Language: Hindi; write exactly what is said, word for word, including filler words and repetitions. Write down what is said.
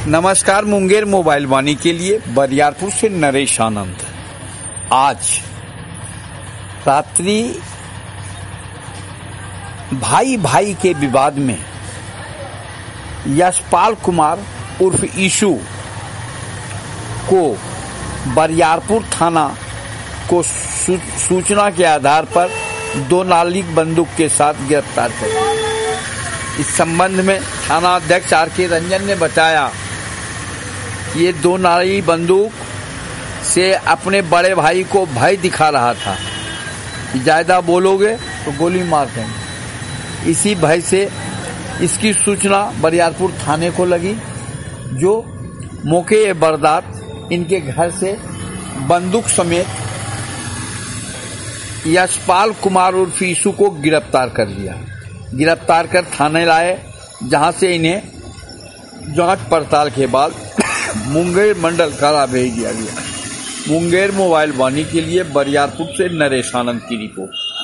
नमस्कार, मुंगेर मोबाइल वाणी के लिए बरियारपुर से नरेश आनंद। आज रात्रि भाई भाई के विवाद में यशपाल कुमार उर्फ ईशु को बरियारपुर थाना को सूचना के आधार पर दो नालिक बंदूक के साथ गिरफ्तार कर लिया। इस संबंध में थाना अध्यक्ष आर के रंजन ने बताया कि ये दो नाली बंदूक से अपने बड़े भाई को भय दिखा रहा था कि ज्यादा बोलोगे तो गोली मार देंगे। इसी भय से इसकी सूचना बरियारपुर थाने को लगी, जो मौके बरदात इनके घर से बंदूक समेत यशपाल कुमार उर्फ ईशु को गिरफ्तार कर लिया। गिरफ्तार कर थाने लाए, जहां से इन्हें जांच पड़ताल के बाद मुंगेर मंडल कारा भेज दिया गया। मुंगेर मोबाइल वाणी के लिए बरियारपुर से नरेश आनंद की रिपोर्ट।